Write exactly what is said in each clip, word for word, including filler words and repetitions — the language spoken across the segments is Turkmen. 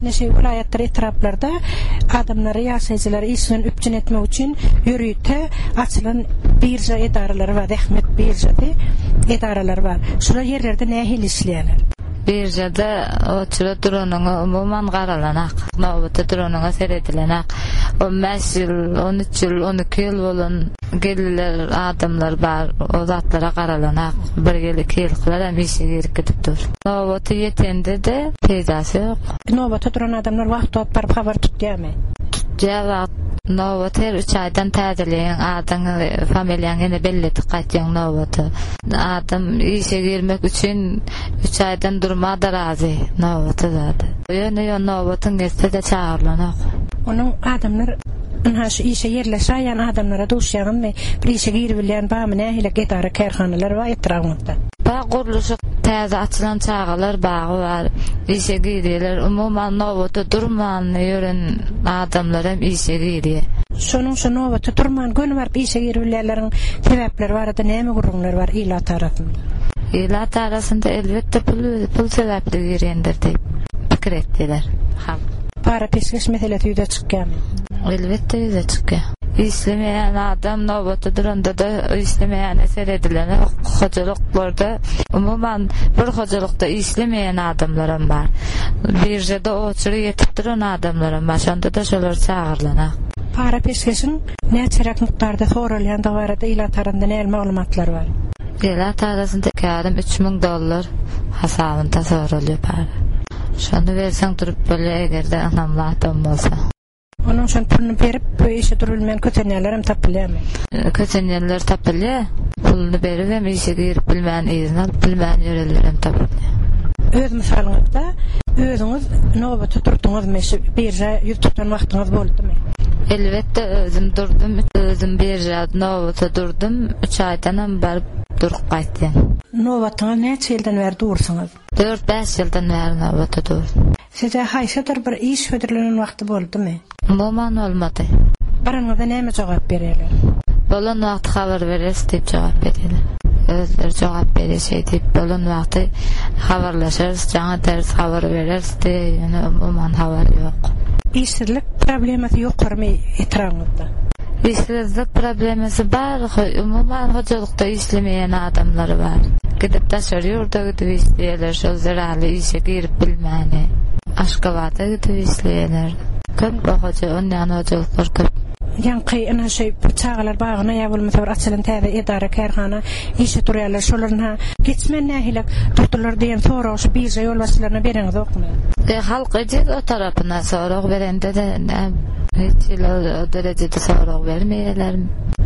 Neşe vilayetler etraflarda adamları ýaşaýjylary işden üpjün etmek üçin ýürüýte açylan birja edaralary var, Ahmet birjady edaralary var. Şular ýerlerde nähil işleýärler? Birjada oçura duranyňy umuman garalanak, nowatda duranyňy seredilenak. O meşil on üç ýyl, on iki ýyl bolan gelirler adamlar bar, o zatlara garalanak. Bir ýyl iki ýyl kılar işe girip gidipdir. Nowatda ýetende de peýdasy ýok. Nowatda duran adamlar wagt alıp barıp habar tutýarmy? Tutýar. Nowat her üç aydan täzeleýän adaňy familiýaňy belletip gaýtýan nowat. Adam işe girmek üçin üç aydan durmada razy nowat zat. Ýöne ýa nowatyň geçse de çağırlanak. Onuň adamlar anhaş işe yerleşýän adamlara duşýarmy? Bir işe girip bilýän bamy nähile gedara kärhanalar we etrafynda. Ba guruluşy täze açylan çağalar bagy bar. İşe girýärler. Umuman nowatda durman ýören adamlar hem işe girýär. Şonuň şu nowatda durman gönü barıp işe girip bilýärleriň sebäpleri barada näme gurulmalar bar ila tarapynda? Ila tarapynda elbetde pul pul sebäpli girýändir diýip pikir etdiler. Ha. Para peskeş meselesi ýüze çykýarmy? Elbetde ýüze çykýar. İslemeyen adam nowatda duranda da islemeyen eser edilen hocalıklarda umuman bir hocalıkta islemeyen adamlarım var. Birjada oçury yetip duran adamlarım var. Şonda da şolar çağırlanak. Para peskeşin näçerek miktarda sorulýan da barada ila taranda näme maglumatlar bar? Ila tarasynda kärem üç ming dollar hasabynda sorulýar para. Şonu berseň durup bolýar egerde anamlatam bolsa. Onun şon pulunu berip bu işe durulmayan kötenýärlerim tapylýarmy? Kötenýärler tapylýar. Pulunu berip hem işe girip bilmän izin alyp bilmän ýörelerem tapylýar. Öz misalyňyzda özüňiz nowatda durdyňyzmy? Birja ýurtdan wagtyňyz boldymy? Elbetde özüm durdum, özüm birja nowatda durdum. üç aydan barıp durup gaýtdym. Nowatda näçe ýyldan bäri dursaňyz? dört beş ýyldan bäri nowatda durdum. Size haýşadyr bir iş hödürlenen wagty boldymy? Umuman bolmady. Baranyňyza näme jogap berýärler? Bolan wagt habar bereriz diýip jogap berýärler. Özleri jogap berýär diýip bolan wagty habarlaşarys, jaňa ders habar bereriz diýip, ýani umuman habar ýok. İşsizlik problemasy ýokmy etrafynda? İşsizlik problemasy bar, umuman hojalykda işlemeýän adamlar bar. Gidip daşary ýurda gidip işleýärler, şol zeraly işe girip bilmäni. Aşgabatda gidip işleýärler. Köp hoja ondan hojalyklar köp. Ýanky ana şey çağalar bagyna ýa bolmasa bir açylan täze edara kärhana işe turýarlar, şolaryna geçmen nähilek durdular diýen soraşy birja ýol başlaryna bereňiz okmy? E halk ejek o tarapyna sorak berende de hiç o derejede sorak bermeýärler.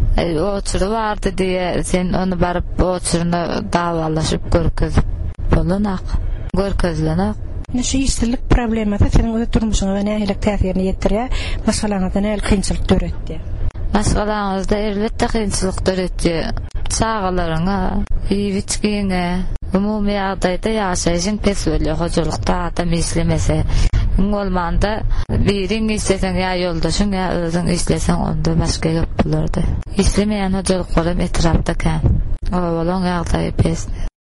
E oçury bardy diýe sen onu baryp oçuryna dawalaşyp görkezip bolanak, görkezlenek. Näşe işsizlik problemasy seniň öz durmuşyňa nähilek täsirini ýetirýär? Masalaňyzda näme kynçylyk töretdi? Masalaňyzda elbetde kynçylyk töretdi. Çağalaryňa, ýegiçkiňe, umumy ýagdaýda ýaşaýyşyň pes bolýar, hojalykda adam islemese. Bolmanda biriň isleseň ýa ýoldaşyň ýa özüň isleseň onda başga gep bolardy. Islemeýän hojalyklar etrafda kan. O bolan ýagdaý pes.